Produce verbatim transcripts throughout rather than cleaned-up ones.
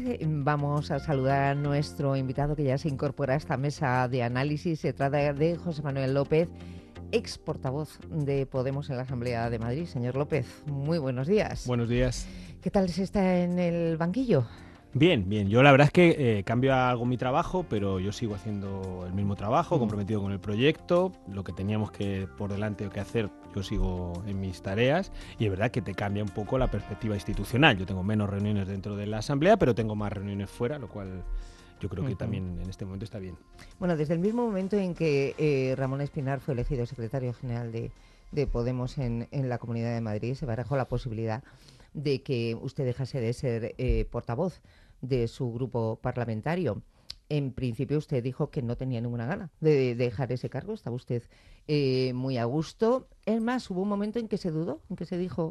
vamos a saludar a nuestro invitado que ya se incorpora a esta mesa de análisis. Se trata de José Manuel López, ex portavoz de Podemos en la Asamblea de Madrid. Señor López, muy buenos días. Buenos días. ¿Qué tal se está en el banquillo? Bien, bien. Yo la verdad es que eh, cambio algo mi trabajo, pero yo sigo haciendo el mismo trabajo, mm. comprometido con el proyecto. Lo que teníamos que por delante o que hacer, yo sigo en mis tareas. Y es verdad que te cambia un poco la perspectiva institucional. Yo tengo menos reuniones dentro de la Asamblea, pero tengo más reuniones fuera, lo cual yo creo que uh-huh. también en este momento está bien. Bueno, desde el mismo momento en que eh, Ramón Espinar fue elegido secretario general de, de Podemos en, en la Comunidad de Madrid, se barajó la posibilidad de que usted dejase de ser eh, portavoz de su grupo parlamentario. En principio usted dijo que no tenía ninguna gana de dejar ese cargo, estaba usted eh, muy a gusto. Es más, hubo un momento en que se dudó, en que se dijo,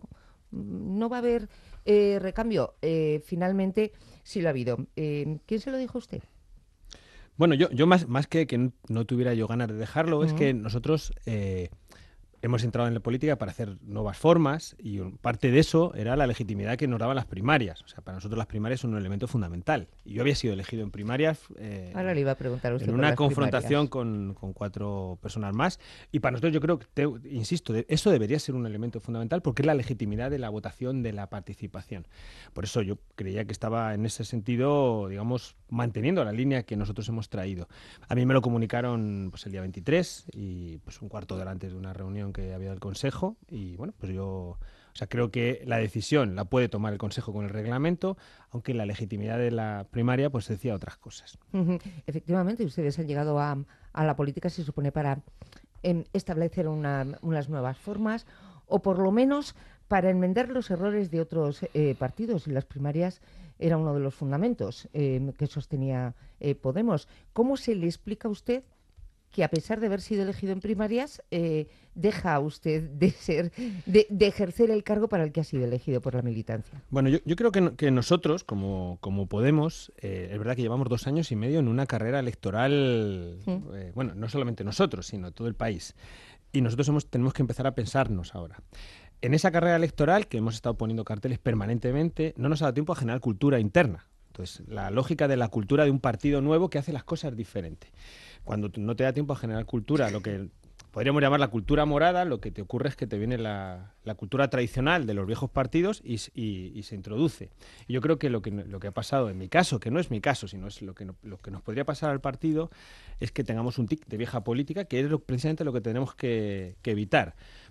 no va a haber eh, recambio. Eh, finalmente sí lo ha habido. Eh, ¿Quién se lo dijo a usted? Bueno, yo, yo más, más que que no tuviera yo ganas de dejarlo, uh-huh. es que nosotros... Eh, hemos entrado en la política para hacer nuevas formas y parte de eso era la legitimidad que nos daban las primarias. O sea, para nosotros las primarias son un elemento fundamental. Y yo había sido elegido en primarias eh, Ahora le iba a preguntar a usted en una confrontación con, con cuatro personas más. Y para nosotros yo creo que, te, insisto, de, eso debería ser un elemento fundamental porque es la legitimidad de la votación, de la participación. Por eso yo creía que estaba en ese sentido, digamos, manteniendo la línea que nosotros hemos traído. A mí me lo comunicaron pues, el día veintitrés y pues un cuarto de hora antes de una reunión que había del Consejo y bueno, pues yo o sea, creo que la decisión la puede tomar el Consejo con el reglamento, aunque la legitimidad de la primaria pues decía otras cosas. Uh-huh. Efectivamente, ustedes han llegado a, a la política, se supone, para eh, establecer una, unas nuevas formas o por lo menos para enmendar los errores de otros eh, partidos, y las primarias era uno de los fundamentos eh, que sostenía eh, Podemos. ¿Cómo se le explica a usted que a pesar de haber sido elegido en primarias, eh, deja usted de ser, de, de ejercer el cargo para el que ha sido elegido por la militancia? Bueno, yo, yo creo que, que nosotros, como, como Podemos, eh, es verdad que llevamos dos años y medio en una carrera electoral, ¿sí? eh, bueno, no solamente nosotros, sino todo el país. Y nosotros hemos, tenemos que empezar a pensarnos ahora. En esa carrera electoral, que hemos estado poniendo carteles permanentemente, no nos ha dado tiempo a generar cultura interna. Entonces, la lógica de la cultura de un partido nuevo que hace las cosas diferentes. Cuando no te da tiempo a generar cultura, lo que podríamos llamar la cultura morada, lo que te ocurre es que te viene la, la cultura tradicional de los viejos partidos y, y, y se introduce. Y yo creo que lo, que lo que ha pasado en mi caso, que no es mi caso, sino es lo que, no, lo que nos podría pasar al partido, es que tengamos un tic de vieja política, que es lo, precisamente lo que tenemos que, que evitar.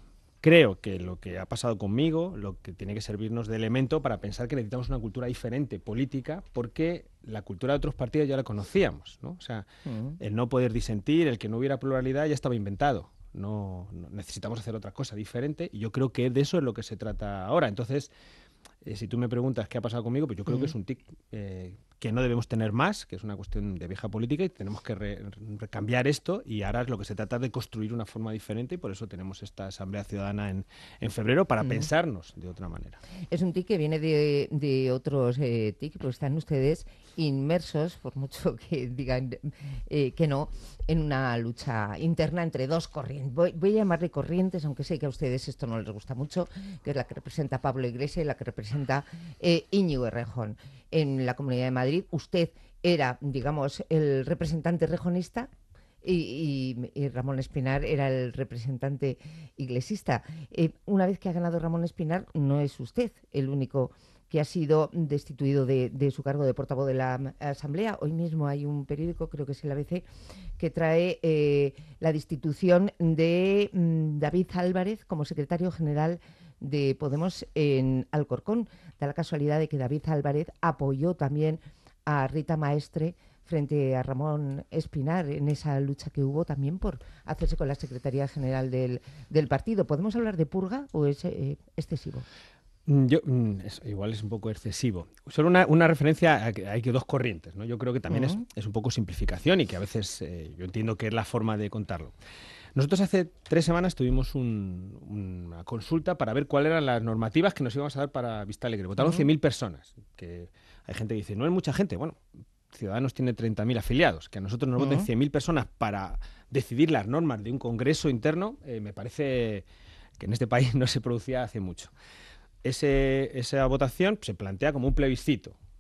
Creo que lo que ha pasado conmigo, lo que tiene que servirnos de elemento para pensar que necesitamos una cultura diferente, política, porque la cultura de otros partidos ya la conocíamos, ¿no? O sea, uh-huh. el no poder disentir, el que no hubiera pluralidad ya estaba inventado. No, no necesitamos hacer otra cosa diferente y yo creo que de eso es lo que se trata ahora. Entonces, eh, si tú me preguntas qué ha pasado conmigo, pues yo creo uh-huh. que es un tic eh, que no debemos tener más, que es una cuestión de vieja política y tenemos que re- recambiar esto y ahora es lo que se trata de construir una forma diferente y por eso tenemos esta Asamblea Ciudadana en, en febrero para uh-huh. pensarnos de otra manera. Es un tic que viene de, de otros eh, tic, pues están ustedes inmersos, por mucho que digan eh, que no, en una lucha interna entre dos corrientes. Voy, voy a llamarle corrientes, aunque sé que a ustedes esto no les gusta mucho, que es la que representa Pablo Iglesias y la que representa eh, Íñigo Errejón. En la Comunidad de Madrid, usted era, digamos, el representante rejonista y, y, y Ramón Espinar era el representante iglesista. Eh, una vez que ha ganado Ramón Espinar, no es usted el único que ha sido destituido de, de su cargo de portavoz de la Asamblea. Hoy mismo hay un periódico, creo que es el A B C, que trae eh, la destitución de mm, David Álvarez como secretario general de Podemos en Alcorcón. Da la casualidad de que David Álvarez apoyó también a Rita Maestre frente a Ramón Espinar en esa lucha que hubo también por hacerse con la Secretaría General del, del partido. ¿Podemos hablar de purga o es eh, excesivo? Yo, es, igual es un poco excesivo. Solo una, una referencia a que hay que dos corrientes, ¿no? Yo creo que también uh-huh. es, es un poco simplificación y que a veces eh, yo entiendo que es la forma de contarlo. Nosotros hace tres semanas tuvimos un, una consulta para ver cuáles eran las normativas que nos íbamos a dar para Vista Alegre. Votaron uh-huh. cien mil personas. Que hay gente que dice, no es mucha gente. Bueno, Ciudadanos tiene treinta mil afiliados. Que a nosotros nos uh-huh. voten cien mil personas para decidir las normas de un congreso interno, eh, me parece que en este país no se producía hace mucho. Ese, esa votación se plantea como un plebiscito.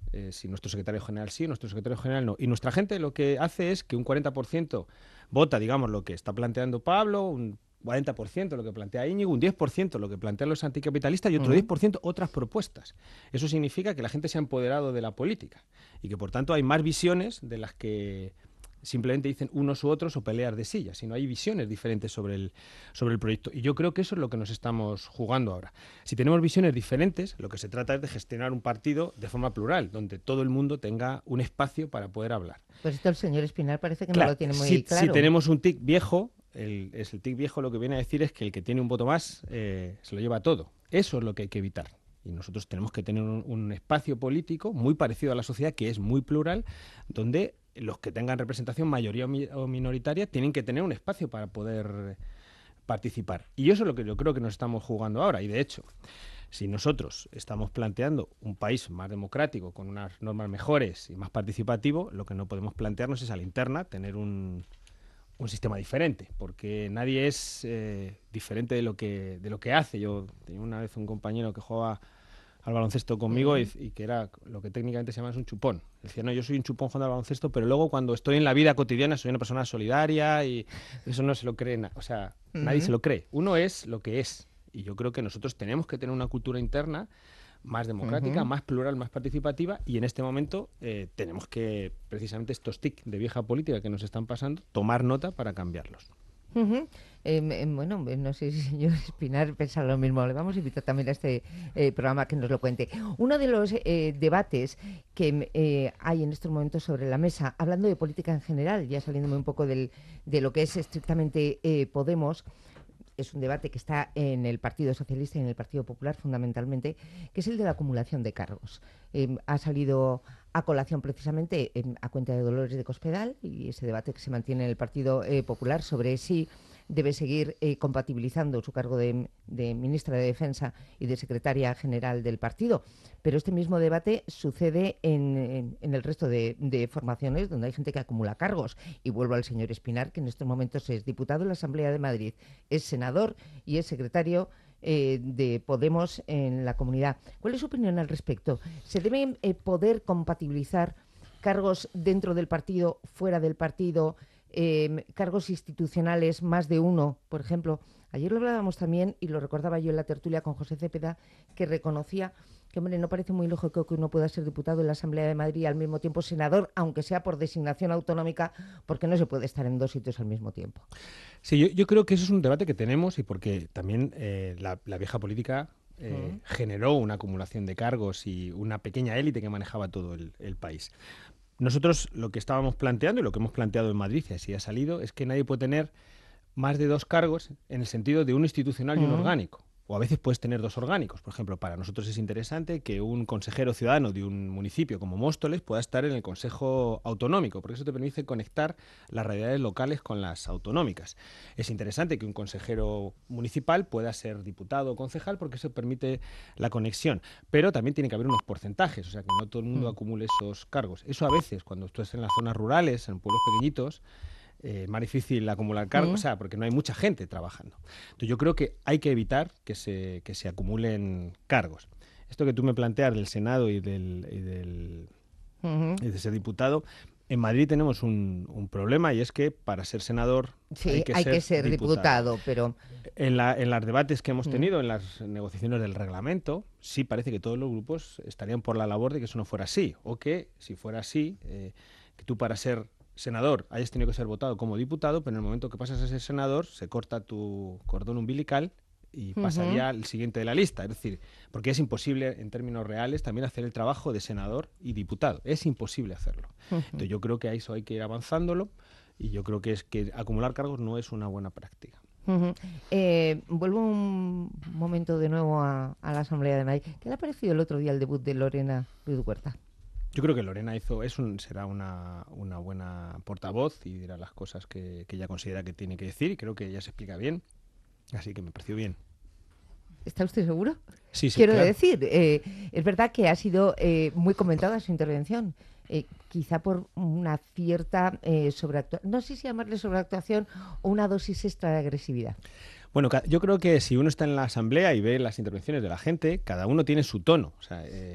eh, si nuestro secretario general sí, nuestro secretario general no. Y nuestra gente lo que hace es que un cuarenta por ciento vota, digamos, lo que está planteando Pablo, un cuarenta por ciento lo que plantea Íñigo, un diez por ciento lo que plantean los anticapitalistas y otro uh-huh. diez por ciento otras propuestas. Eso significa que la gente se ha empoderado de la política y que, por tanto, hay más visiones de las que simplemente dicen unos u otros o pelear de sillas, sino hay visiones diferentes sobre el, sobre el proyecto. Y yo creo que eso es lo que nos estamos jugando ahora. Si tenemos visiones diferentes, lo que se trata es de gestionar un partido de forma plural, donde todo el mundo tenga un espacio para poder hablar. Pues esto el señor Espinar parece que claro, no lo tiene muy si, claro. Si tenemos un tic viejo, el, es el tic viejo lo que viene a decir es que el que tiene un voto más eh, se lo lleva todo. Eso es lo que hay que evitar. Y nosotros tenemos que tener un, un espacio político muy parecido a la sociedad, que es muy plural, donde los que tengan representación, mayoría o minoritaria, tienen que tener un espacio para poder participar. Y eso es lo que yo creo que nos estamos jugando ahora. Y de hecho, si nosotros estamos planteando un país más democrático, con unas normas mejores y más participativo, lo que no podemos plantearnos es a la interna tener un, un sistema diferente, porque nadie es eh, diferente de lo que de lo que hace. Yo tenía una vez un compañero que jugaba al baloncesto conmigo uh-huh. y, y que era lo que técnicamente se llama es un chupón. Decía, no, yo soy un chupón jugando al baloncesto, pero luego cuando estoy en la vida cotidiana soy una persona solidaria y eso no se lo cree, na- o sea, uh-huh. nadie se lo cree. Uno es lo que es y yo creo que nosotros tenemos que tener una cultura interna más democrática, uh-huh. más plural, más participativa y en este momento eh, tenemos que, precisamente estos tics de vieja política que nos están pasando, tomar nota para cambiarlos. Uh-huh. Eh, bueno, no sé si el señor Espinar piensa lo mismo. Le vamos a invitar también a este eh, programa que nos lo cuente. Uno de los eh, debates que eh, hay en estos momentos sobre la mesa, hablando de política en general, ya saliéndome un poco del, de lo que es estrictamente eh, Podemos, es un debate que está en el Partido Socialista y en el Partido Popular fundamentalmente, que es el de la acumulación de cargos. Eh, ha salido a colación precisamente eh, a cuenta de Dolores de Cospedal y ese debate que se mantiene en el Partido eh, Popular sobre si debe seguir eh, compatibilizando su cargo de, de ministra de Defensa y de secretaria general del partido. Pero este mismo debate sucede en, en, en el resto de, de formaciones donde hay gente que acumula cargos. Y vuelvo al señor Espinar, que en estos momentos es diputado en la Asamblea de Madrid, es senador y es secretario eh, de Podemos en la comunidad. ¿Cuál es su opinión al respecto? ¿Se debe eh, poder compatibilizar cargos dentro del partido, fuera del partido? Eh, cargos institucionales, más de uno, por ejemplo. Ayer lo hablábamos también, y lo recordaba yo en la tertulia con José Cepeda, que reconocía que, hombre, no parece muy lógico que uno pueda ser diputado en la Asamblea de Madrid y al mismo tiempo senador, aunque sea por designación autonómica, porque no se puede estar en dos sitios al mismo tiempo. Sí, yo, yo creo que eso es un debate que tenemos y porque también eh, la, la vieja política eh, uh-huh. generó una acumulación de cargos y una pequeña élite que manejaba todo el, el país. Nosotros lo que estábamos planteando y lo que hemos planteado en Madrid, y así ha salido, es que nadie puede tener más de dos cargos en el sentido de uno institucional y uno uh-huh. orgánico. O a veces puedes tener dos orgánicos. Por ejemplo, para nosotros es interesante que un consejero ciudadano de un municipio como Móstoles pueda estar en el Consejo Autonómico, porque eso te permite conectar las realidades locales con las autonómicas. Es interesante que un consejero municipal pueda ser diputado o concejal, porque eso permite la conexión. Pero también tiene que haber unos porcentajes, o sea, que no todo el mundo acumule esos cargos. Eso a veces, cuando tú estás en las zonas rurales, en pueblos pequeñitos, Eh, más difícil acumular cargos, mm. o sea, porque no hay mucha gente trabajando. Entonces yo creo que hay que evitar que se, que se acumulen cargos. Esto que tú me planteas del Senado y del, y del uh-huh. y de ser diputado, en Madrid tenemos un, un problema y es que para ser senador sí, hay que hay ser, que ser diputado, diputado pero... En, la, en los debates que hemos tenido, mm. en las negociaciones del reglamento, sí parece que todos los grupos estarían por la labor de que eso no fuera así, o que si fuera así, eh, que tú para ser senador hayas tenido que ser votado como diputado, pero en el momento que pasas a ser senador se corta tu cordón umbilical y pasaría uh-huh. al siguiente de la lista. Es decir, porque es imposible en términos reales también hacer el trabajo de senador y diputado. Es imposible hacerlo. Uh-huh. Entonces yo creo que a eso hay que ir avanzándolo y yo creo que es que acumular cargos no es una buena práctica. Uh-huh. Eh, vuelvo un momento de nuevo a, a la Asamblea de Madrid. ¿Qué le ha parecido el otro día el debut de Lorena Ruiz Huerta? Yo creo que Lorena hizo es un, será una, una buena portavoz y dirá las cosas que, que ella considera que tiene que decir y creo que ella se explica bien, así que me pareció bien. ¿Está usted seguro? Sí, sí, Quiero claro. decir, eh, es verdad que ha sido eh, muy comentada su intervención, eh, quizá por una cierta eh, sobreactuación, no sé si llamarle sobreactuación o una dosis extra de agresividad. Bueno, yo creo que si uno está en la asamblea y ve las intervenciones de la gente, cada uno tiene su tono. O sea, eh,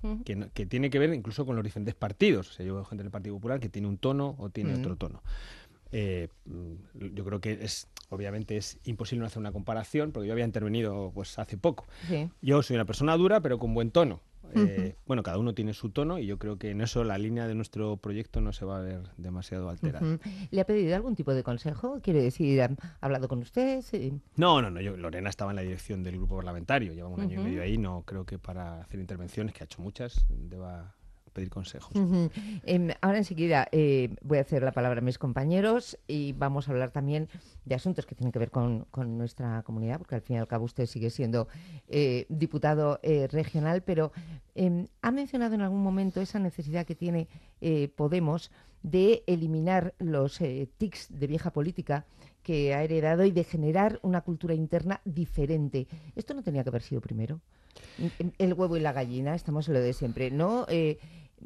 uh-huh. que, no, que tiene que ver incluso con los diferentes partidos. O sea, yo veo gente del Partido Popular que tiene un tono o tiene uh-huh. otro tono. Eh, yo creo que es obviamente es imposible no hacer una comparación, porque yo había intervenido pues hace poco. Sí. Yo soy una persona dura, pero con buen tono. Eh, uh-huh. Bueno, cada uno tiene su tono y yo creo que en eso la línea de nuestro proyecto no se va a ver demasiado alterada. Uh-huh. ¿Le ha pedido algún tipo de consejo? Quiere decir, ¿ha hablado con usted? Sí. No, no, no. Yo, Lorena estaba en la dirección del grupo parlamentario, lleva un uh-huh. año y medio ahí. No creo que para hacer intervenciones, que ha hecho muchas, deba pedir consejos. Uh-huh. Eh, ahora enseguida eh, voy a hacer la palabra a mis compañeros y vamos a hablar también de asuntos que tienen que ver con, con nuestra comunidad, porque al fin y al cabo usted sigue siendo eh, diputado eh, regional, pero eh, ha mencionado en algún momento esa necesidad que tiene eh, Podemos de eliminar los eh, tics de vieja política que ha heredado y de generar una cultura interna diferente. ¿Esto no tenía que haber sido primero? El huevo y la gallina, estamos en lo de siempre, ¿no? Eh,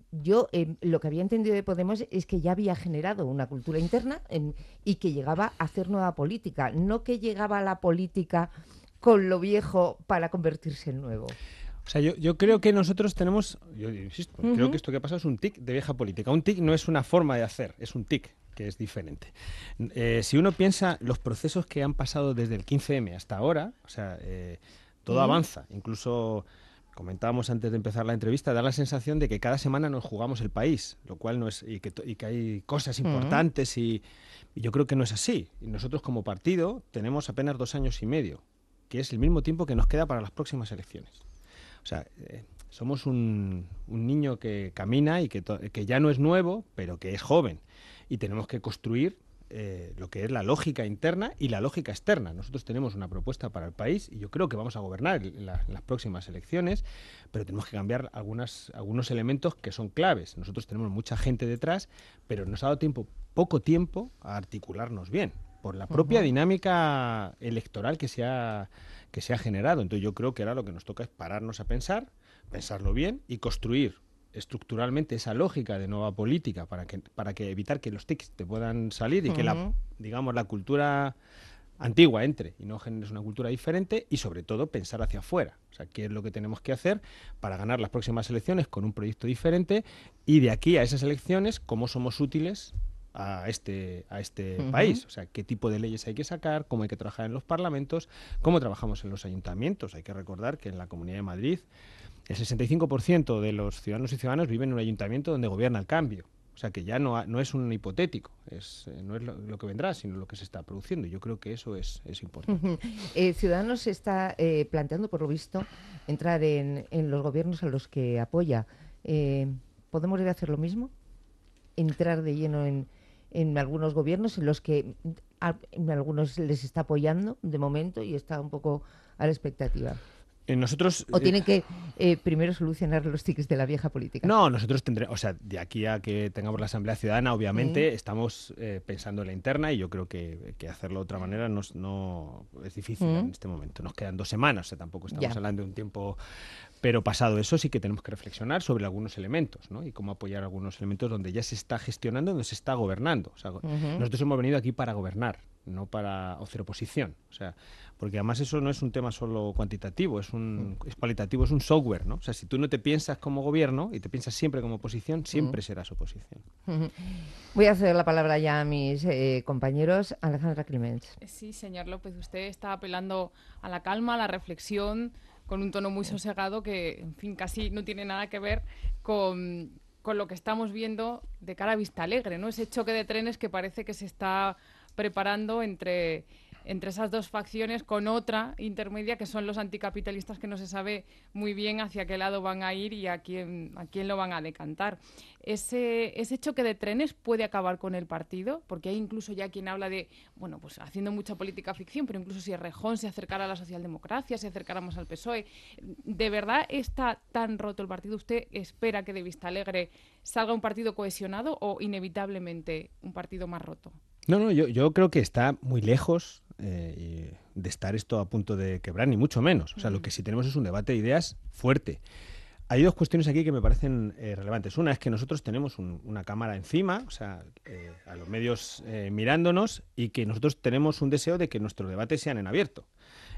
Yo eh, lo que había entendido de Podemos es que ya había generado una cultura interna eh, y que llegaba a hacer nueva política, no que llegaba a la política con lo viejo para convertirse en nuevo. O sea, yo, yo creo que nosotros tenemos, yo insisto, uh-huh. creo que esto que pasa es un tic de vieja política. Un tic no es una forma de hacer, es un tic que es diferente. Eh, si uno piensa los procesos que han pasado desde el quince eme hasta ahora, o sea, eh, todo uh-huh. avanza, incluso... Comentábamos antes de empezar la entrevista, da la sensación de que cada semana nos jugamos el país, lo cual no es y que, y que hay cosas importantes uh-huh. y, y yo creo que no es así. Y nosotros como partido tenemos apenas dos años y medio, que es el mismo tiempo que nos queda para las próximas elecciones. O sea, eh, somos un, un niño que camina y que, to- que ya no es nuevo, pero que es joven. Y tenemos que construir Eh, lo que es la lógica interna y la lógica externa. Nosotros tenemos una propuesta para el país y yo creo que vamos a gobernar en, la, en las próximas elecciones, pero tenemos que cambiar algunas, algunos elementos que son claves. Nosotros tenemos mucha gente detrás, pero nos ha dado tiempo, poco tiempo a articularnos bien por la propia uh-huh. dinámica electoral que se ha, que se ha generado. Entonces yo creo que ahora lo que nos toca es pararnos a pensar, pensarlo bien y construir estructuralmente esa lógica de nueva política para que para que evitar que los tics te puedan salir y uh-huh. que la digamos la cultura antigua entre y no generes una cultura diferente y sobre todo pensar hacia afuera, o sea, qué es lo que tenemos que hacer para ganar las próximas elecciones con un proyecto diferente y de aquí a esas elecciones cómo somos útiles a este a este uh-huh. país, o sea, qué tipo de leyes hay que sacar, cómo hay que trabajar en los parlamentos, cómo trabajamos en los ayuntamientos. Hay que recordar que en la Comunidad de Madrid el sesenta y cinco por ciento de los ciudadanos y ciudadanas viven en un ayuntamiento donde gobierna el cambio. O sea, que ya no, ha, no es un hipotético, es, eh, no es lo, lo que vendrá, sino lo que se está produciendo. Yo creo que eso es, es importante. Uh-huh. eh, Ciudadanos se está eh, planteando, por lo visto, entrar en, en los gobiernos a los que apoya. Eh, ¿Podemos ir a hacer lo mismo? ¿Entrar de lleno en, en algunos gobiernos en los que a, en algunos les está apoyando de momento y está un poco a la expectativa? Nosotros, ¿O tienen que eh, primero solucionar los tics de la vieja política? No, nosotros tendremos, o sea, de aquí a que tengamos la Asamblea Ciudadana, obviamente, mm. estamos eh, pensando en la interna y yo creo que, que hacerlo de otra manera no, no es difícil mm. en este momento. Nos quedan dos semanas, o sea, tampoco estamos ya. hablando de un tiempo... Pero pasado eso sí que tenemos que reflexionar sobre algunos elementos, ¿no? Y cómo apoyar algunos elementos donde ya se está gestionando, donde se está gobernando. O sea, uh-huh. nosotros hemos venido aquí para gobernar, no para hacer oposición. O sea, porque además eso no es un tema solo cuantitativo, es un uh-huh. es cualitativo, es un software, ¿no? O sea, si tú no te piensas como gobierno y te piensas siempre como oposición, siempre uh-huh. serás oposición. Uh-huh. Voy a ceder la palabra ya a mis eh, compañeros. Alejandra Climent. Sí, señor López, usted está apelando a la calma, a la reflexión, con un tono muy sosegado que, en fin, casi no tiene nada que ver con, con lo que estamos viendo de cara a Vistalegre, ¿no? Ese choque de trenes que parece que se está preparando entre, entre esas dos facciones con otra intermedia que son los anticapitalistas, que no se sabe muy bien hacia qué lado van a ir y a quién, a quién lo van a decantar. Ese, ese choque de trenes puede acabar con el partido, porque hay incluso ya quien habla de, bueno, pues haciendo mucha política ficción, pero incluso si Errejón se acercara a la socialdemocracia, se acercara más al P S O E. ¿De verdad está tan roto el partido? ¿Usted espera que de Vistalegre salga un partido cohesionado o inevitablemente un partido más roto? No, no, yo, yo creo que está muy lejos eh, de estar esto a punto de quebrar, ni mucho menos. O sea, mm. lo que sí tenemos es un debate de ideas fuerte. Hay dos cuestiones aquí que me parecen eh, relevantes. Una es que nosotros tenemos un, una cámara encima, o sea, eh, a los medios eh, mirándonos, y que nosotros tenemos un deseo de que nuestros debates sean en abierto.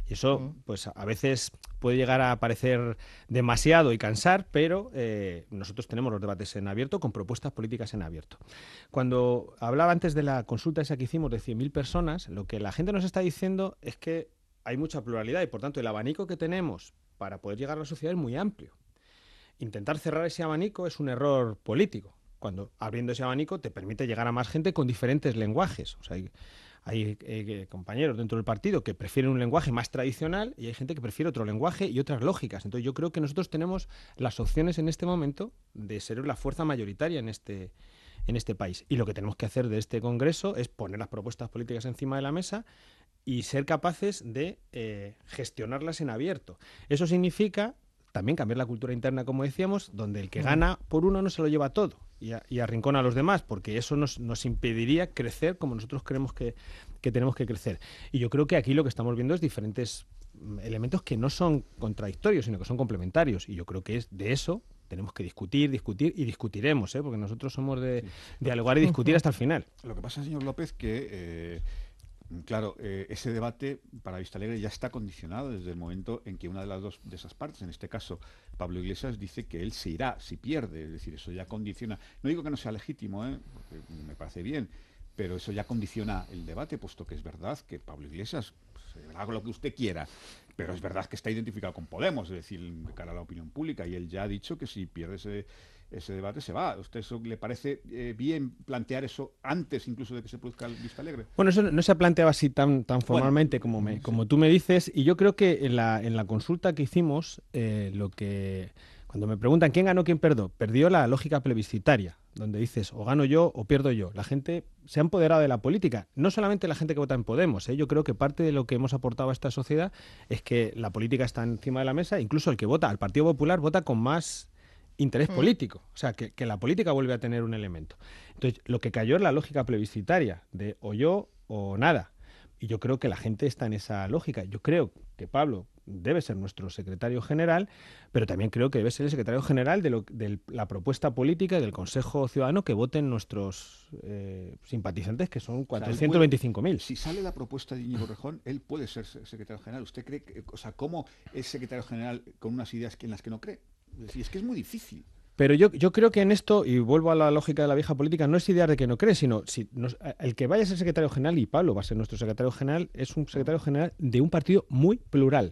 Y eso, pues a veces puede llegar a parecer demasiado y cansar, pero eh, nosotros tenemos los debates en abierto con propuestas políticas en abierto. Cuando hablaba antes de la consulta esa que hicimos de cien mil personas, lo que la gente nos está diciendo es que hay mucha pluralidad y, por tanto, el abanico que tenemos para poder llegar a la sociedad es muy amplio. Intentar cerrar ese abanico es un error político, cuando abriendo ese abanico te permite llegar a más gente con diferentes lenguajes. O sea, hay, hay eh, compañeros dentro del partido que prefieren un lenguaje más tradicional y hay gente que prefiere otro lenguaje y otras lógicas. Entonces yo creo que nosotros tenemos las opciones en este momento de ser la fuerza mayoritaria en este, en este país. Y lo que tenemos que hacer de este Congreso es poner las propuestas políticas encima de la mesa y ser capaces de eh, gestionarlas en abierto. Eso significa también cambiar la cultura interna, como decíamos, donde el que gana por uno no se lo lleva todo y, a, y arrincona a los demás, porque eso nos, nos impediría crecer como nosotros creemos que, que tenemos que crecer. Y yo creo que aquí lo que estamos viendo es diferentes elementos que no son contradictorios, sino que son complementarios. Y yo creo que es de eso tenemos que discutir, discutir y discutiremos, ¿eh? Porque nosotros somos de sí. dialogar y discutir hasta el final. Lo que pasa, señor López, que... Eh... Claro, eh, ese debate para Vistalegre ya está condicionado desde el momento en que una de las dos de esas partes, en este caso Pablo Iglesias, dice que él se irá si pierde. Es decir, eso ya condiciona. No digo que no sea legítimo, ¿eh? Porque me parece bien, pero eso ya condiciona el debate, puesto que es verdad que Pablo Iglesias pues, haga lo que usted quiera, pero es verdad que está identificado con Podemos, es decir, de cara a la opinión pública, y él ya ha dicho que si pierde ese... ese debate se va. ¿A usted eso le parece eh, bien plantear eso antes incluso de que se produzca el Vistalegre? Bueno, eso no se ha planteado así tan, tan formalmente bueno, como, me, sí. como tú me dices, y yo creo que en la, en la consulta que hicimos, eh, lo que cuando me preguntan quién ganó, quién perdió, perdió la lógica plebiscitaria, donde dices o gano yo o pierdo yo. La gente se ha empoderado de la política, no solamente la gente que vota en Podemos, ¿eh? Yo creo que parte de lo que hemos aportado a esta sociedad es que la política está encima de la mesa, incluso el que vota al Partido Popular vota con más interés político, o sea, que, que la política vuelve a tener un elemento. Entonces, lo que cayó es la lógica plebiscitaria, de o yo o nada. Y yo creo que la gente está en esa lógica. Yo creo que Pablo debe ser nuestro secretario general, pero también creo que debe ser el secretario general de, lo, de la propuesta política y del Consejo Ciudadano que voten nuestros eh, simpatizantes, que son cuatrocientos veinticinco mil. O sea, si sale la propuesta de Íñigo Rejón, él puede ser secretario general. ¿Usted cree que, o sea, cómo es secretario general con unas ideas en las que no cree? Es decir, es que es muy difícil. Pero yo, yo creo que en esto, y vuelvo a la lógica de la vieja política, no es idea de que no cree, sino si nos, el que vaya a ser secretario general, y Pablo va a ser nuestro secretario general, es un secretario general de un partido muy plural.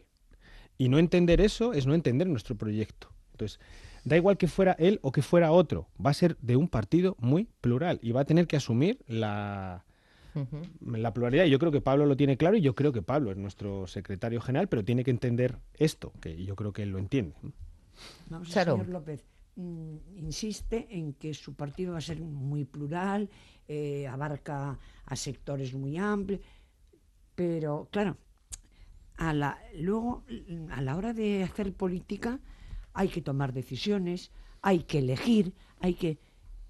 Y no entender eso es no entender nuestro proyecto. Entonces, da igual que fuera él o que fuera otro, va a ser de un partido muy plural y va a tener que asumir la, uh-huh. la pluralidad. Y yo creo que Pablo lo tiene claro y yo creo que Pablo es nuestro secretario general, pero tiene que entender esto, que yo creo que él lo entiende. Vamos, el señor López mm, insiste en que su partido va a ser muy plural, eh, abarca a sectores muy amplios, pero claro, a la, luego a la hora de hacer política hay que tomar decisiones, hay que elegir, hay que...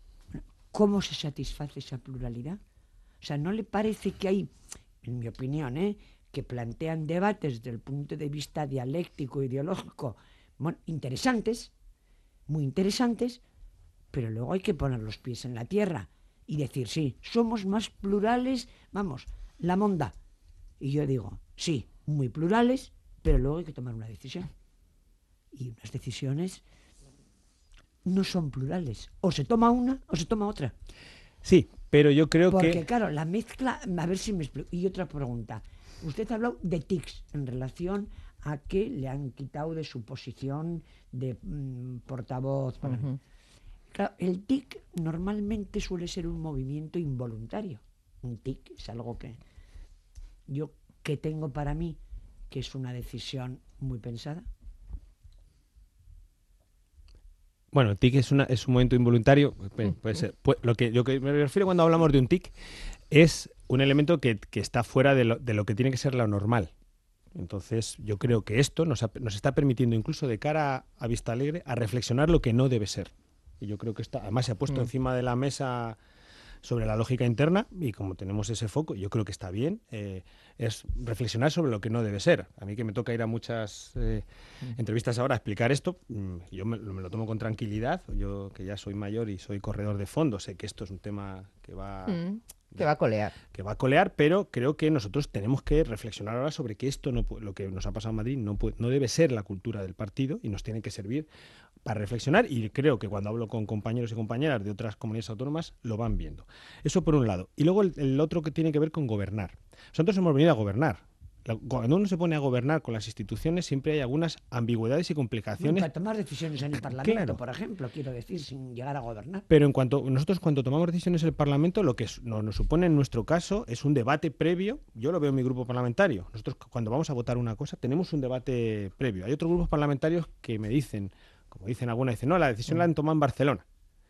¿Cómo se satisface esa pluralidad? O sea, ¿no le parece que hay, en mi opinión, eh, que plantean debates desde el punto de vista dialéctico, ideológico, bueno, interesantes, muy interesantes, pero luego hay que poner los pies en la tierra y decir, sí, somos más plurales, vamos, la monda. Y yo digo, sí, muy plurales, pero luego hay que tomar una decisión. Y unas decisiones no son plurales. O se toma una o se toma otra. Sí, pero yo creo Porque, que... Porque, claro, la mezcla... A ver si me explico. Y otra pregunta. Usted ha hablado de tics en relación a que le han quitado de su posición de mmm, portavoz. Uh-huh. Claro, el tic normalmente suele ser un movimiento involuntario. Un tic es algo que yo que tengo para mí que es una decisión muy pensada. Bueno, el tic es, una, es un movimiento involuntario. Puede ser. Puede, lo que yo que me refiero cuando hablamos de un tic es un elemento que, que está fuera de lo, de lo que tiene que ser lo normal. Entonces, yo creo que esto nos, ha, nos está permitiendo, incluso de cara a, a Vistalegre, a reflexionar lo que no debe ser. Y yo creo que está, además se ha puesto mm. encima de la mesa sobre la lógica interna, y como tenemos ese foco, yo creo que está bien, eh, es reflexionar sobre lo que no debe ser. A mí que me toca ir a muchas eh, mm. entrevistas ahora a explicar esto, yo me, me lo tomo con tranquilidad. Yo que ya soy mayor y soy corredor de fondo, sé que esto es un tema que va... Mm. Que va a colear. Que va a colear, pero creo que nosotros tenemos que reflexionar ahora sobre que esto, no, lo que nos ha pasado en Madrid, no, puede, no debe ser la cultura del partido y nos tiene que servir para reflexionar, y creo que cuando hablo con compañeros y compañeras de otras comunidades autónomas lo van viendo. Eso por un lado. Y luego el, el otro que tiene que ver con gobernar. Nosotros hemos venido a gobernar. Cuando uno se pone a gobernar con las instituciones siempre hay algunas ambigüedades y complicaciones. Nunca tomar decisiones en el Parlamento, claro. por ejemplo, quiero decir, sin llegar a gobernar. Pero en cuanto nosotros cuando tomamos decisiones en el Parlamento, lo que nos, nos supone en nuestro caso es un debate previo. Yo lo veo en mi grupo parlamentario. Nosotros cuando vamos a votar una cosa tenemos un debate previo. Hay otros grupos parlamentarios que me dicen, como dicen algunas, dicen, no, la decisión la han tomado en Barcelona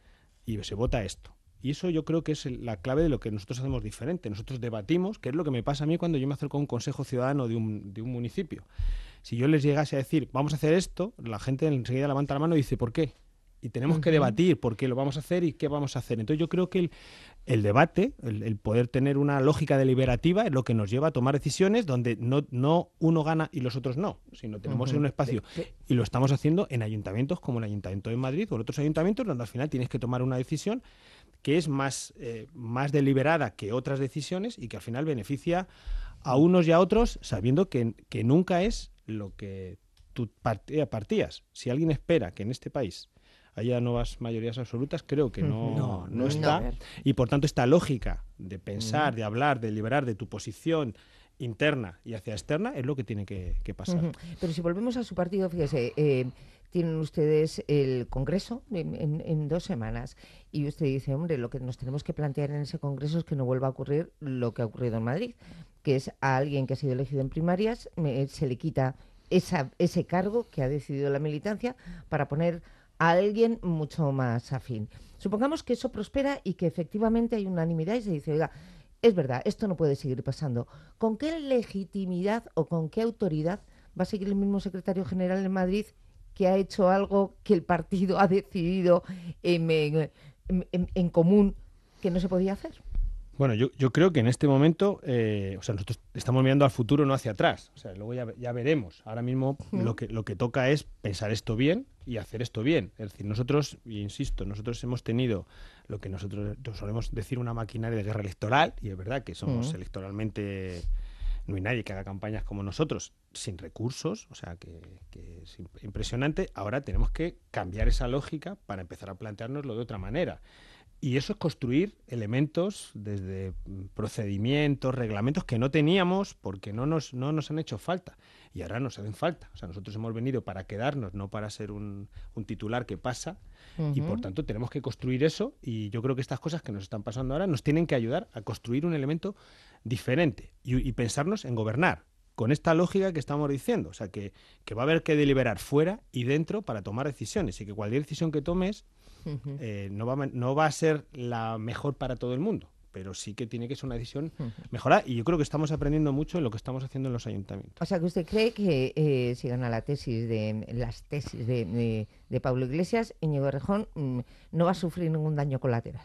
y se vota esto. Y eso yo creo que es la clave de lo que nosotros hacemos diferente. Nosotros debatimos, que es lo que me pasa a mí cuando yo me acerco a un consejo ciudadano de un, de un municipio. Si yo les llegase a decir, vamos a hacer esto, la gente enseguida levanta la mano y dice, ¿por qué? Y tenemos uh-huh. que debatir por qué lo vamos a hacer y qué vamos a hacer. Entonces yo creo que el, el debate, el, el poder tener una lógica deliberativa es lo que nos lleva a tomar decisiones donde no, no uno gana y los otros no, sino tenemos uh-huh. un espacio. Y lo estamos haciendo en ayuntamientos como el Ayuntamiento de Madrid o en otros ayuntamientos donde al final tienes que tomar una decisión que es más, eh, más deliberada que otras decisiones y que al final beneficia a unos y a otros sabiendo que, que nunca es lo que tú partías. Si alguien espera que en este país haya nuevas mayorías absolutas, creo que no, no, no está. No. Y por tanto esta lógica de pensar, uh-huh. de hablar, de deliberar de tu posición interna y hacia externa es lo que tiene que, que pasar. Uh-huh. Pero si volvemos a su partido, fíjese, eh, tienen ustedes el Congreso en, en, en dos semanas y usted dice, hombre, lo que nos tenemos que plantear en ese Congreso es que no vuelva a ocurrir lo que ha ocurrido en Madrid, que es a alguien que ha sido elegido en primarias, eh, se le quita esa, ese cargo que ha decidido la militancia para poner a alguien mucho más afín. Supongamos que eso prospera y que efectivamente hay unanimidad y se dice, oiga, es verdad, esto no puede seguir pasando. ¿Con qué legitimidad o con qué autoridad va a seguir el mismo secretario general en Madrid que ha hecho algo que el partido ha decidido en, en, en, en común que no se podía hacer? Bueno, yo, yo creo que en este momento, eh, o sea, nosotros estamos mirando al futuro, no hacia atrás. O sea, luego ya, ya veremos. Ahora mismo uh-huh. lo que lo que toca es pensar esto bien y hacer esto bien. Es decir, nosotros, y insisto, nosotros hemos tenido lo que nosotros solemos decir una maquinaria de guerra electoral, y es verdad que somos uh-huh. electoralmente... No hay nadie que haga campañas como nosotros sin recursos, o sea, que, que es impresionante. Ahora tenemos que cambiar esa lógica para empezar a planteárnoslo de otra manera. Y eso es construir elementos desde procedimientos, reglamentos que no teníamos porque no nos, no nos han hecho falta. Y ahora nos hacen falta. O sea, nosotros hemos venido para quedarnos, no para ser un, un titular que pasa. Uh-huh. Y por tanto tenemos que construir eso. Y yo creo que estas cosas que nos están pasando ahora nos tienen que ayudar a construir un elemento diferente y, y pensarnos en gobernar con esta lógica que estamos diciendo. O sea, que, que va a haber que deliberar fuera y dentro para tomar decisiones. Y que cualquier decisión que tomes Uh-huh. Eh, no, va, no va a ser la mejor para todo el mundo, pero sí que tiene que ser una decisión uh-huh. mejorada, y yo creo que estamos aprendiendo mucho en lo que estamos haciendo en los ayuntamientos. O sea, que usted cree que eh, si gana la tesis de las tesis de, de, de Pablo Iglesias, Íñigo Errejón mmm, no va a sufrir ningún daño colateral.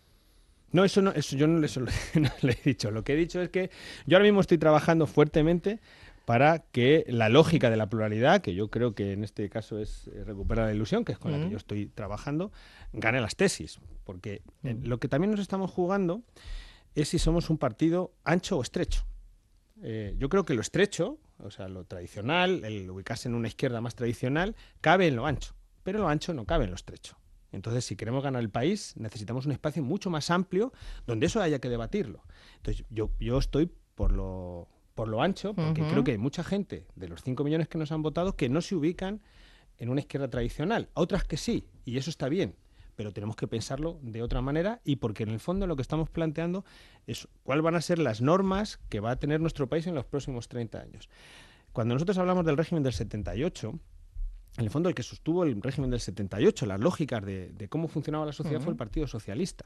No, eso no, eso yo no, eso no le he dicho. Lo que he dicho es que yo ahora mismo estoy trabajando fuertemente para que la lógica de la pluralidad, que yo creo que en este caso es recuperar la ilusión, que es con mm. la que yo estoy trabajando, gane las tesis. Porque mm. eh, lo que también nos estamos jugando es si somos un partido ancho o estrecho. Eh, yo creo que lo estrecho, o sea, lo tradicional, el ubicarse en una izquierda más tradicional, cabe en lo ancho, pero lo ancho no cabe en lo estrecho. Entonces, si queremos ganar el país, necesitamos un espacio mucho más amplio donde eso haya que debatirlo. Entonces, yo, yo estoy por lo... por lo ancho, porque uh-huh. creo que hay mucha gente de los cinco millones que nos han votado que no se ubican en una izquierda tradicional, otras que sí, y eso está bien, pero tenemos que pensarlo de otra manera, y porque en el fondo lo que estamos planteando es cuáles van a ser las normas que va a tener nuestro país en los próximos treinta años. Cuando nosotros hablamos del régimen del setenta y ocho, en el fondo el que sostuvo el régimen del setenta y ocho, las lógicas de, de cómo funcionaba la sociedad uh-huh. fue el Partido Socialista.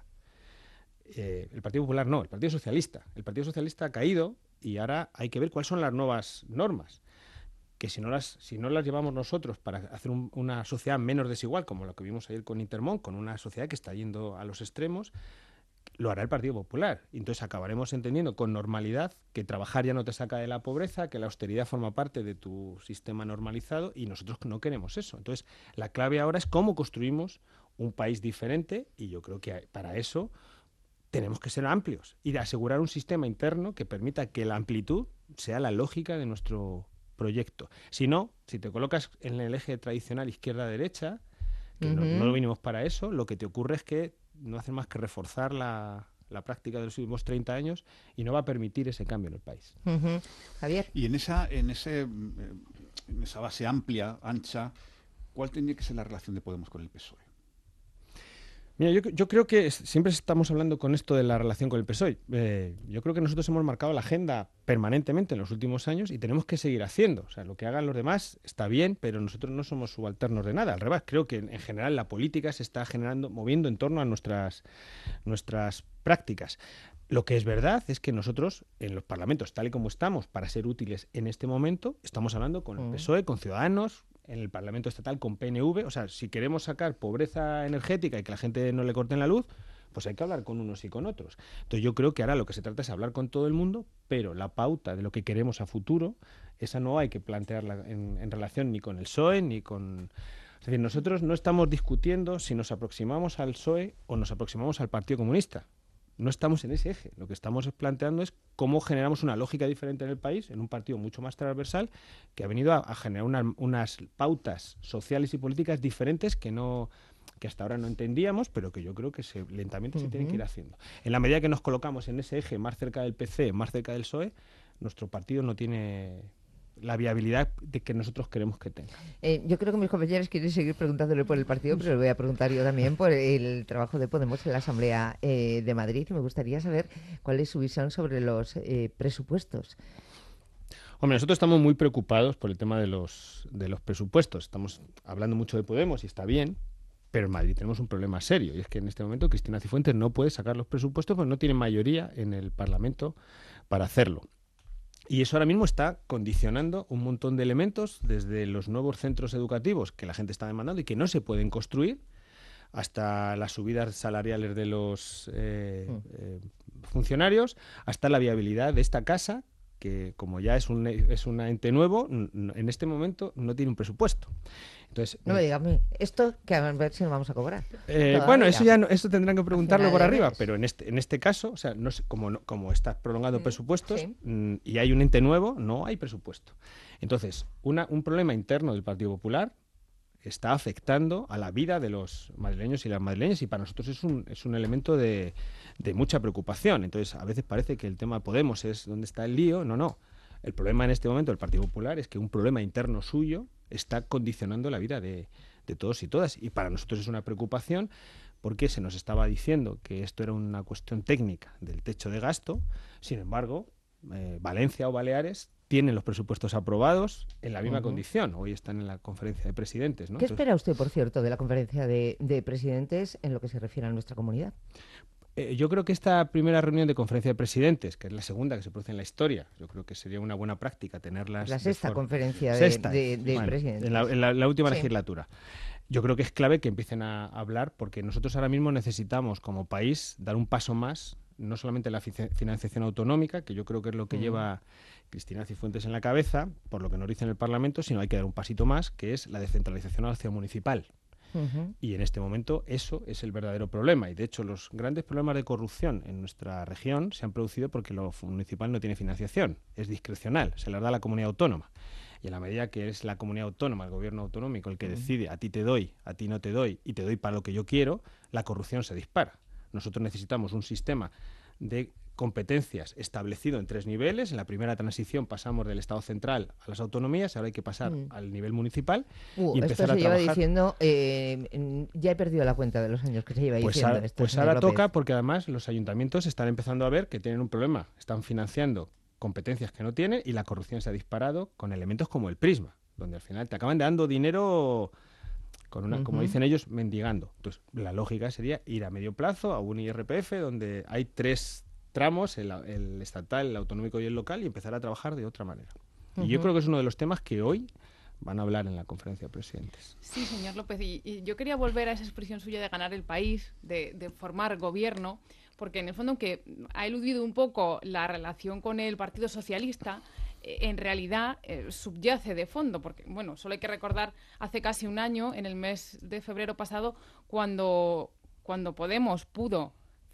Eh, el Partido Popular no, el Partido Socialista. El Partido Socialista ha caído y ahora hay que ver cuáles son las nuevas normas, que si no las, si no las llevamos nosotros para hacer un, una sociedad menos desigual, como lo que vimos ayer con Intermón, con una sociedad que está yendo a los extremos, lo hará el Partido Popular. Y entonces acabaremos entendiendo con normalidad que trabajar ya no te saca de la pobreza, que la austeridad forma parte de tu sistema normalizado, y nosotros no queremos eso. Entonces la clave ahora es cómo construimos un país diferente, y yo creo que para eso tenemos que ser amplios y de asegurar un sistema interno que permita que la amplitud sea la lógica de nuestro proyecto. Si no, si te colocas en el eje tradicional izquierda-derecha, que uh-huh. no, no lo vinimos para eso, lo que te ocurre es que no hace más que reforzar la, la práctica de los últimos treinta años y no va a permitir ese cambio en el país. Uh-huh. Javier. Y en esa, en, ese, en esa base amplia, ancha, ¿cuál tendría que ser la relación de Podemos con el P S O E? Mira, yo, yo creo que siempre estamos hablando con esto de la relación con el P S O E. Eh, yo creo que nosotros hemos marcado la agenda permanentemente en los últimos años y tenemos que seguir haciendo. O sea, lo que hagan los demás está bien, pero nosotros no somos subalternos de nada. Al revés, creo que en, en general la política se está generando, moviendo en torno a nuestras, nuestras prácticas. Lo que es verdad es que nosotros, en los parlamentos, tal y como estamos, para ser útiles en este momento, estamos hablando con el P S O E, con Ciudadanos, en el Parlamento Estatal con P N V. O sea, si queremos sacar pobreza energética y que la gente no le corten la luz, pues hay que hablar con unos y con otros. Entonces yo creo que ahora lo que se trata es hablar con todo el mundo, pero la pauta de lo que queremos a futuro, esa no hay que plantearla en, en relación ni con el P S O E ni con... Es decir, nosotros no estamos discutiendo si nos aproximamos al P S O E o nos aproximamos al Partido Comunista. No estamos en ese eje. Lo que estamos planteando es cómo generamos una lógica diferente en el país, en un partido mucho más transversal, que ha venido a, a generar una, unas pautas sociales y políticas diferentes que no que hasta ahora no entendíamos, pero que yo creo que se, lentamente uh-huh. se tienen que ir haciendo. En la medida que nos colocamos en ese eje más cerca del P C, más cerca del P S O E, nuestro partido no tiene la viabilidad de que nosotros queremos que tenga. Eh, yo creo que mis compañeros quieren seguir preguntándole por el partido, pero le voy a preguntar yo también por el trabajo de Podemos en la Asamblea eh, de Madrid. Y me gustaría saber cuál es su visión sobre los eh, presupuestos. Hombre, nosotros estamos muy preocupados por el tema de los, de los presupuestos. Estamos hablando mucho de Podemos y está bien, pero en Madrid tenemos un problema serio, y es que en este momento Cristina Cifuentes no puede sacar los presupuestos porque no tiene mayoría en el Parlamento para hacerlo. Y eso ahora mismo está condicionando un montón de elementos, desde los nuevos centros educativos que la gente está demandando y que no se pueden construir, hasta las subidas salariales de los eh, eh, funcionarios, hasta la viabilidad de esta casa, que como ya es un, es un ente nuevo, en este momento no tiene un presupuesto. Entonces, no me digas, esto que a ver si nos vamos a cobrar. Eh, bueno, eso ya no, eso tendrán que preguntarlo por arriba, pero en este en este caso, o sea, no sé, como no, como está prolongando mm, presupuestos sí. mm, y hay un ente nuevo, no hay presupuesto. Entonces, una, un problema interno del Partido Popular está afectando a la vida de los madrileños y las madrileñas, y para nosotros es un es un elemento de, de mucha preocupación. Entonces, a veces parece que el tema Podemos es donde está el lío. No, no. El problema en este momento del Partido Popular es que un problema interno suyo está condicionando la vida de, de todos y todas, y para nosotros es una preocupación porque se nos estaba diciendo que esto era una cuestión técnica del techo de gasto. Sin embargo, eh, Valencia o Baleares tienen los presupuestos aprobados en la misma uh-huh. condición. Hoy están en la conferencia de presidentes, ¿no? ¿Qué Entonces, espera usted, por cierto, de la conferencia de, de presidentes en lo que se refiere a nuestra comunidad? Eh, yo creo que esta primera reunión de conferencia de presidentes, que es la segunda que se produce en la historia, yo creo que sería una buena práctica tenerlas. La sexta forma... conferencia de, sexta, de, de bueno, presidentes. En la, en la, la última sí. legislatura. Yo creo que es clave que empiecen a hablar, porque nosotros ahora mismo necesitamos, como país, dar un paso más, no solamente la financiación autonómica, que yo creo que es lo que uh-huh. lleva Cristina Cifuentes en la cabeza, por lo que nos dice en el Parlamento, sino hay que dar un pasito más, que es la descentralización hacia municipal. Uh-huh. Y en este momento eso es el verdadero problema. Y de hecho los grandes problemas de corrupción en nuestra región se han producido porque lo municipal no tiene financiación, es discrecional, se las da a la comunidad autónoma. Y en la medida que es la comunidad autónoma, el gobierno autonómico, el que uh-huh. decide a ti te doy, a ti no te doy y te doy para lo que yo quiero, la corrupción se dispara. Nosotros necesitamos un sistema de competencias establecido en tres niveles. En la primera transición pasamos del Estado central a las autonomías, ahora hay que pasar mm. al nivel municipal uh, y empezar esto se a trabajar. Lleva diciendo, eh, ya he perdido la cuenta de los años que se lleva pues diciendo a, esto. Pues ahora López. Toca, porque además los ayuntamientos están empezando a ver que tienen un problema, están financiando competencias que no tienen y la corrupción se ha disparado con elementos como el Prisma, donde al final te acaban dando dinero con una, uh-huh. como dicen ellos, mendigando. Entonces, la lógica sería ir a medio plazo a un I R P F donde hay tres tramos, el, el estatal, el autonómico y el local, y empezar a trabajar de otra manera. Uh-huh. Y yo creo que es uno de los temas que hoy van a hablar en la conferencia de presidentes. Sí, señor López, y, y yo quería volver a esa expresión suya de ganar el país, de, de formar gobierno, porque en el fondo, aunque ha eludido un poco la relación con el Partido Socialista, eh, en realidad eh, subyace de fondo, porque, bueno, solo hay que recordar hace casi un año, en el mes de febrero pasado, cuando, cuando Podemos pudo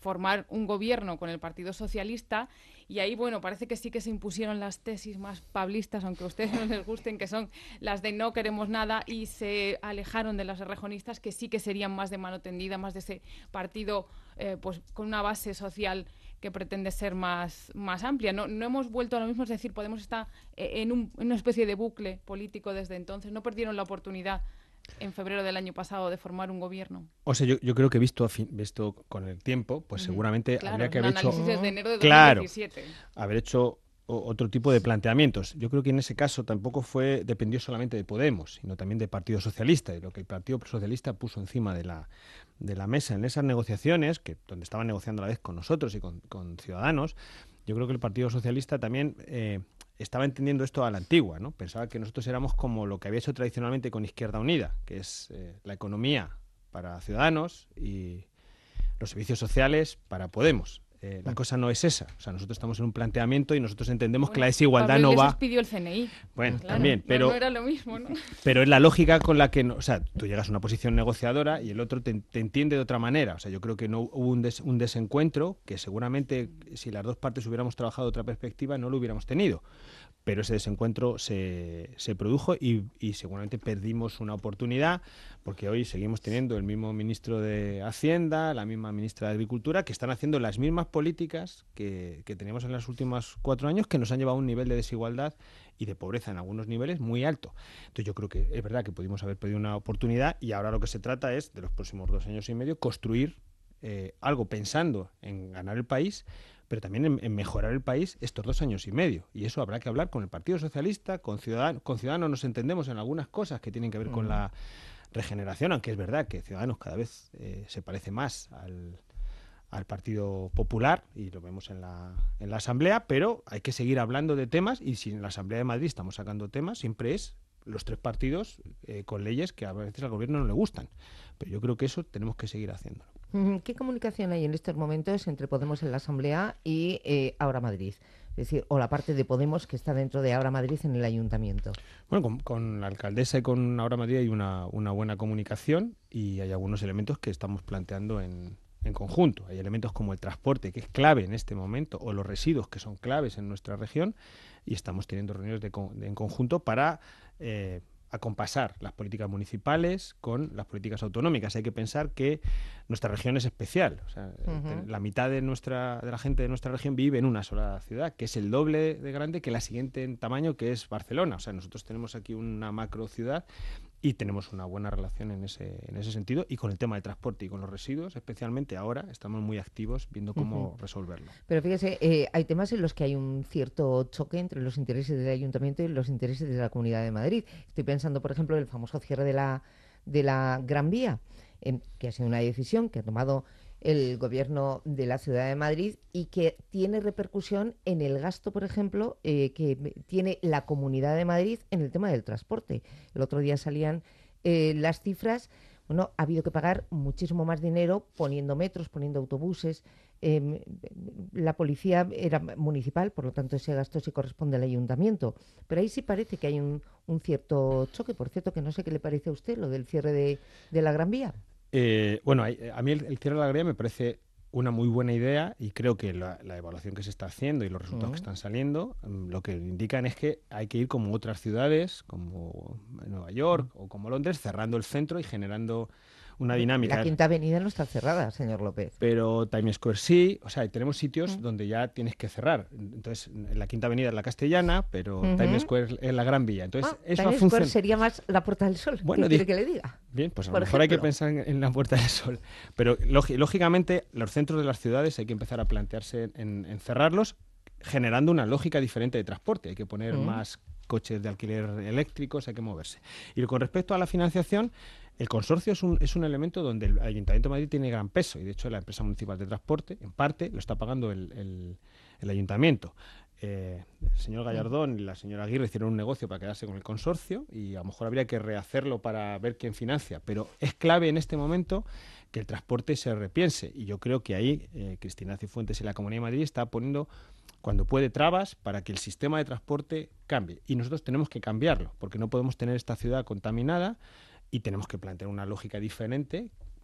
formar un gobierno con el Partido Socialista, y ahí, bueno, parece que sí que se impusieron las tesis más pablistas, aunque a ustedes no les gusten, que son las de no queremos nada, y se alejaron de las errejonistas, que sí que serían más de mano tendida, más de ese partido eh, pues con una base social que pretende ser más, más amplia. No, no hemos vuelto a lo mismo, es decir, Podemos estar en, un, en una especie de bucle político desde entonces. No perdieron la oportunidad en febrero del año pasado de formar un gobierno. O sea, yo, yo creo que visto, a fin, visto con el tiempo, pues uh-huh. seguramente claro, habría que haber hecho... análisis desde enero de claro, dos mil diecisiete. Haber hecho otro tipo de planteamientos. Yo creo que en ese caso tampoco fue dependió solamente de Podemos, sino también del Partido Socialista, y lo que el Partido Socialista puso encima de la, de la mesa en esas negociaciones, que donde estaban negociando a la vez con nosotros y con, con Ciudadanos. Yo creo que el Partido Socialista también eh, estaba entendiendo esto a la antigua, ¿no? Pensaba que nosotros éramos como lo que había hecho tradicionalmente con Izquierda Unida, que es eh, la economía para Ciudadanos y los servicios sociales para Podemos. Eh, la cosa no es esa. O sea, nosotros estamos en un planteamiento y nosotros entendemos bueno, que la desigualdad Pablo no va... Iglesias pidió el C N I. Bueno, claro, también, pero... No, no era lo mismo, ¿no? Pero es la lógica con la que... No, o sea, tú llegas a una posición negociadora y el otro te, te entiende de otra manera. O sea, yo creo que no hubo un, des, un desencuentro que seguramente si las dos partes hubiéramos trabajado de otra perspectiva no lo hubiéramos tenido. Pero ese desencuentro se, se produjo y, y seguramente perdimos una oportunidad, porque hoy seguimos teniendo el mismo ministro de Hacienda, la misma ministra de Agricultura, que están haciendo las mismas políticas que, que teníamos en los últimos cuatro años, que nos han llevado a un nivel de desigualdad y de pobreza en algunos niveles muy alto. Entonces yo creo que es verdad que pudimos haber perdido una oportunidad y ahora lo que se trata es, de los próximos dos años y medio, construir eh, algo pensando en ganar el país, pero también en, en mejorar el país estos dos años y medio. Y eso habrá que hablar con el Partido Socialista, con Ciudadanos. Con Ciudadanos nos entendemos en algunas cosas que tienen que ver mm. con la regeneración, aunque es verdad que Ciudadanos cada vez eh, se parece más al, al Partido Popular, y lo vemos en la, en la Asamblea, pero hay que seguir hablando de temas, y si en la Asamblea de Madrid estamos sacando temas, siempre es los tres partidos eh, con leyes que a veces al gobierno no le gustan. Pero yo creo que eso tenemos que seguir haciéndolo. ¿Qué comunicación hay en estos momentos entre Podemos en la Asamblea y eh, Ahora Madrid? Es decir, o la parte de Podemos que está dentro de Ahora Madrid en el Ayuntamiento. Bueno, con, con la alcaldesa y con Ahora Madrid hay una, una buena comunicación y hay algunos elementos que estamos planteando en, en conjunto. Hay elementos como el transporte, que es clave en este momento, o los residuos, que son claves en nuestra región, y estamos teniendo reuniones de, de, en conjunto para... Eh, acompasar las políticas municipales con las políticas autonómicas. Hay que pensar que nuestra región es especial. O sea, uh-huh. La mitad de nuestra de la gente de nuestra región vive en una sola ciudad, que es el doble de grande que la siguiente en tamaño, que es Barcelona. O sea, nosotros tenemos aquí una macro ciudad y tenemos una buena relación en ese en ese sentido, y con el tema de transporte y con los residuos, especialmente ahora, estamos muy activos viendo cómo uh-huh. resolverlo. Pero fíjese, eh, hay temas en los que hay un cierto choque entre los intereses del Ayuntamiento y los intereses de la Comunidad de Madrid. Estoy pensando, por ejemplo, en el famoso cierre de la, de la Gran Vía, eh, que ha sido una decisión que ha tomado el gobierno de la Ciudad de Madrid y que tiene repercusión en el gasto, por ejemplo, eh, que tiene la Comunidad de Madrid en el tema del transporte. El otro día salían eh, las cifras. Bueno, ha habido que pagar muchísimo más dinero poniendo metros, poniendo autobuses. Eh, la policía era municipal, por lo tanto ese gasto sí corresponde al ayuntamiento. Pero ahí sí parece que hay un, un cierto choque. Por cierto, que no sé qué le parece a usted lo del cierre de, de la Gran Vía. Eh, bueno, a mí el, el cierre de la Gran Vía me parece una muy buena idea, y creo que la, la evaluación que se está haciendo y los resultados uh-huh. que están saliendo um, lo que indican es que hay que ir como otras ciudades, como Nueva York uh-huh. o como Londres, cerrando el centro y generando una dinámica. La Quinta Avenida no está cerrada, señor López. Pero Times Square sí, o sea, tenemos sitios uh-huh. donde ya tienes que cerrar. Entonces, la Quinta Avenida es la Castellana, pero uh-huh. Times Square es la Gran Vía. Entonces, ah, eso Times ha funcionado. Square sería más la Puerta del Sol. Bueno, ¿qué quiere que le diga? Bien, pues a lo Por mejor ejemplo. hay que pensar en, en la Puerta del Sol. Pero lógicamente, los centros de las ciudades hay que empezar a plantearse en, en cerrarlos, generando una lógica diferente de transporte. Hay que poner uh-huh. más coches de alquiler eléctricos, hay que moverse. Y con respecto a la financiación, el consorcio es un, es un elemento donde el Ayuntamiento de Madrid tiene gran peso, y de hecho la empresa municipal de transporte, en parte, lo está pagando el, el, el Ayuntamiento. Eh, el señor Gallardón y la señora Aguirre hicieron un negocio para quedarse con el consorcio, y a lo mejor habría que rehacerlo para ver quién financia, pero es clave en este momento que el transporte se repiense, y yo creo que ahí eh, Cristina Cifuentes y la Comunidad de Madrid está poniendo, cuando puede, trabas para que el sistema de transporte cambie, y nosotros tenemos que cambiarlo, porque no podemos tener esta ciudad contaminada, y tenemos que plantear una lógica diferente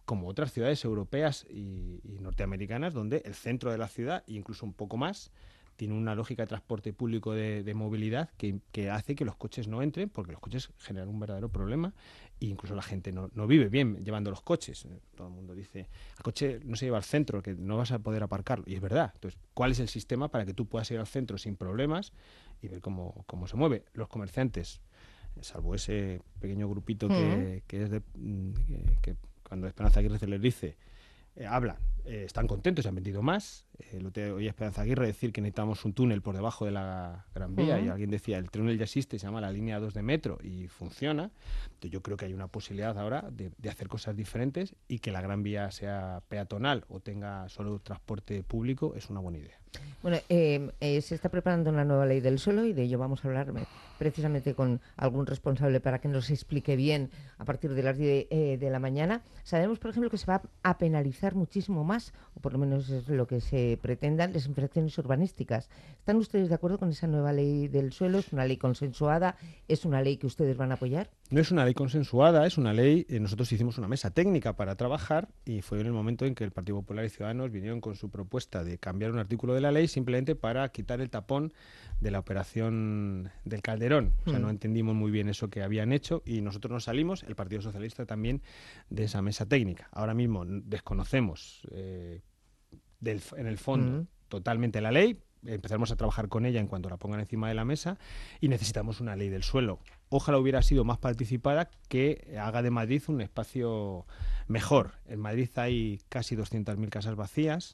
como otras ciudades europeas y, y norteamericanas, donde el centro de la ciudad, incluso un poco más, tiene una lógica de transporte público de, de movilidad que, que hace que los coches no entren, porque los coches generan un verdadero problema e incluso la gente no, no vive bien llevando los coches. Todo el mundo dice, el coche no se lleva al centro, que no vas a poder aparcarlo. Y es verdad. Entonces, ¿cuál es el sistema para que tú puedas ir al centro sin problemas y ver cómo, cómo se mueve? Los comerciantes, salvo ese pequeño grupito uh-huh. que, que es de... Que, que cuando Esperanza Aguirre se les dice, eh, hablan, eh, están contentos, se han vendido más. Eh, lo te oí a Esperanza Aguirre decir que necesitamos un túnel por debajo de la Gran Vía uh-huh. y alguien decía, el túnel ya existe, se llama la línea dos de metro y funciona. Entonces yo creo que hay una posibilidad ahora de, de hacer cosas diferentes y que la Gran Vía sea peatonal o tenga solo transporte público es una buena idea. Bueno, eh, eh, se está preparando una nueva ley del suelo y de ello vamos a hablar precisamente con algún responsable para que nos explique bien a partir de las diez eh, de la mañana. Sabemos, por ejemplo, que se va a penalizar muchísimo más, o por lo menos es lo que se pretendan, las infracciones urbanísticas. ¿Están ustedes de acuerdo con esa nueva ley del suelo? ¿Es una ley consensuada? ¿Es una ley que ustedes van a apoyar? No es una ley consensuada, es una ley... Eh, nosotros hicimos una mesa técnica para trabajar y fue en el momento en que el Partido Popular y Ciudadanos vinieron con su propuesta de cambiar un artículo de la ley simplemente para quitar el tapón de la operación del Calderón. O sea, mm. no entendimos muy bien eso que habían hecho y nosotros nos salimos, el Partido Socialista también, de esa mesa técnica. Ahora mismo desconocemos eh, del, en el fondo mm. totalmente la ley. Empezaremos a trabajar con ella en cuanto la pongan encima de la mesa y necesitamos una ley del suelo. Ojalá hubiera sido más participada, que haga de Madrid un espacio mejor. En Madrid hay casi doscientas mil casas vacías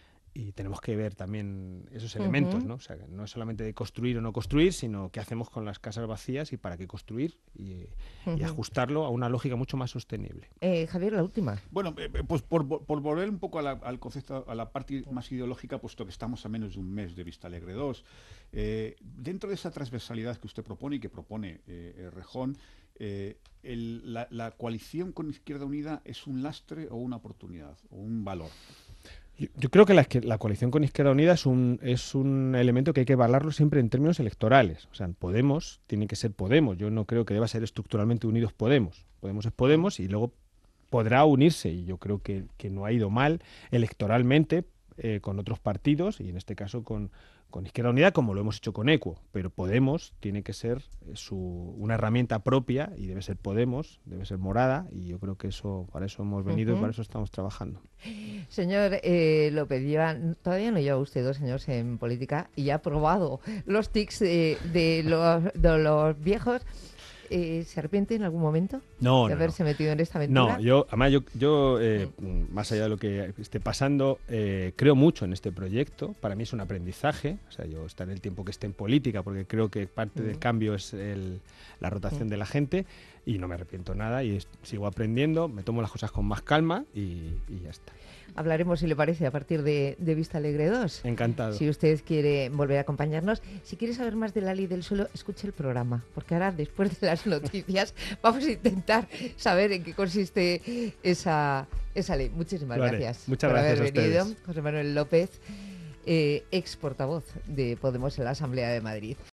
y tenemos que ver también esos elementos, uh-huh. ¿no? O sea, no es solamente de construir o no construir, sino qué hacemos con las casas vacías y para qué construir y, uh-huh. y ajustarlo a una lógica mucho más sostenible. Eh, Javier, la última. Bueno, eh, pues por, por volver un poco a la, al concepto, a la parte más ideológica, puesto que estamos a menos de un mes de Vistalegre dos, eh, dentro de esa transversalidad que usted propone y que propone eh, Errejón, eh, el, la, la coalición con Izquierda Unida es un lastre o una oportunidad o un valor. Yo, yo creo que la, que la coalición con Izquierda Unida es un, es un elemento que hay que evaluarlo siempre en términos electorales. O sea, Podemos tiene que ser Podemos. Yo no creo que deba ser estructuralmente unidos Podemos. Podemos es Podemos y luego podrá unirse. Y yo creo que, que no ha ido mal electoralmente eh, con otros partidos y en este caso con, con Izquierda Unida, como lo hemos hecho con Equo. Pero Podemos tiene que ser su, una herramienta propia y debe ser Podemos, debe ser morada y yo creo que eso para eso hemos venido uh-huh. y para eso estamos trabajando. Señor eh, López, lleva, todavía no lleva usted dos años en política y ha probado los tics de, de, los, de los viejos. Eh, ¿Se arrepiente en algún momento no, de no, haberse no. metido en esta aventura? No, yo, además yo, yo eh, mm. más allá de lo que esté pasando, eh, creo mucho en este proyecto. Para mí es un aprendizaje, o sea, yo estaré el tiempo que esté en política, porque creo que parte mm. del cambio es el, la rotación mm. de la gente, y no me arrepiento nada, y es, sigo aprendiendo, me tomo las cosas con más calma, y, y ya está. Hablaremos, si le parece, a partir de, de Vistalegre dos. Encantado. Si usted quiere volver a acompañarnos. Si quiere saber más de la ley del suelo, escuche el programa, porque ahora, después de las noticias, vamos a intentar saber en qué consiste esa, esa ley. Muchísimas vale. gracias Muchas por gracias haber a venido. ustedes. José Manuel López, eh, ex portavoz de Podemos en la Asamblea de Madrid.